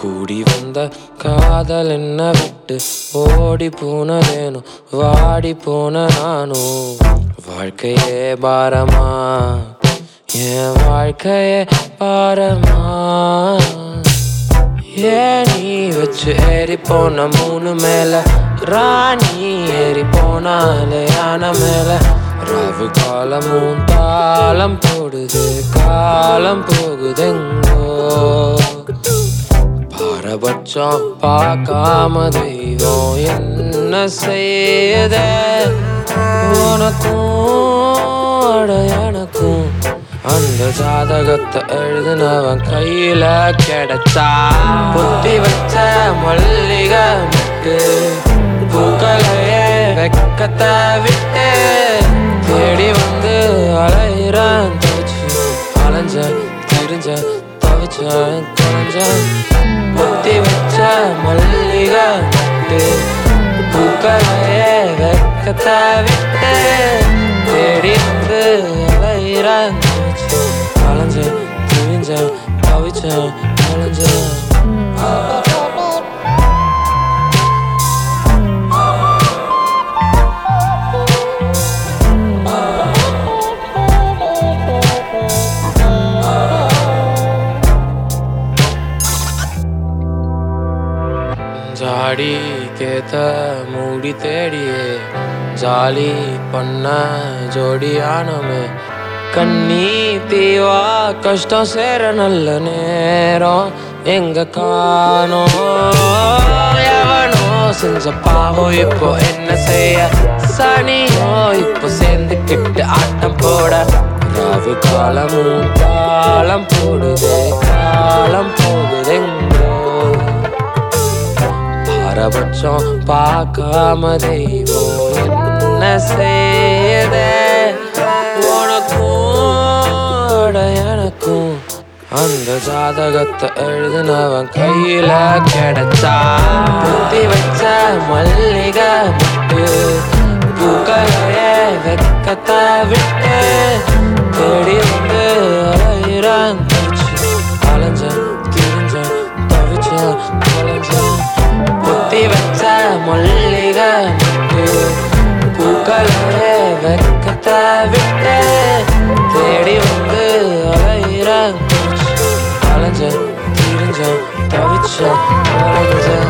கூடி வந்த காதல் என்ன விட்டு ஓடி போனதேனோ வாடி போன நானும். வாழ்க்கையே பாரமா என் வாழ்க்கையே பாரமா. ஏன் நீ வச்சு ஏறி போன மூணு மேல ராணி ஏறி போனாலே யானை மேல. ராவு காலமும் தாளம் போடுது காலம் போகுதெங்கோ. பாரபட்சம் பார்க்காம தெய்வம் என்ன செய்யுத. உனக்கும் எனக்கும் அந்த ஜாதகத்தை எழுதுனவன் கையில கிடைச்சா. புத்தி வச்ச மல்லிகை முட்டு பூக்களையே வெக்கத்தை விட்டு தேடி வந்து அலையிறான். தவிச்சு அலைஞ்சேன் திரிஞ்சேன் தவிச்சேன் தொலைஞ்சேன். புத்தி வச்ச மல்லிகை முட்டு பூக்களையே வெக்கத்தை விட்டு தேடி வந்து அலையிறான். அலைஞ்சேன் திரிஞ்சேன் தவிச்சேன் தொலைஞ்சேன். ஜாடி கேத்த மூடி தேடியே ஜாலி பண்ண ஜோடியானமே. கண்ணி தீவா கஷ்டம் சேர நல்ல நேரம் எங்க காணோம். எவனோ செஞ்ச பாவம் இப்போ என்ன செய்ய. சனியோ இப்போ சேர்ந்துக்கிட்டு ஆட்டம் போட. ராவு காலமும் காலம் போடுதே காலம் போகுதெங்கோ. பாரபட்சம் பார்க்காம தெய்வம் என்ன செய்யுத. உனக்கும் எனக்கும் அந்த ஜாதகத்தை எழுதுனவன் கையில கிடைச்சா. புத்தி வச்ச மல்லிகை முட்டு பூக்களையே வெக்கத்தை விட்டு தேடி வந்து அலையிறான். அலைஞ்சேன் திரிஞ்சேன் தவிச்சேன் தொலைஞ்சேன். புத்தி வச்ச மல்லிகை முட்டு பூக்களையே வெக்கத்தை விட்டு தேடி வந்து அலையிறான். அலைஞ்சேன் திரிஞ்சேன் தவிச்சேன் தொலைஞ்சேன்.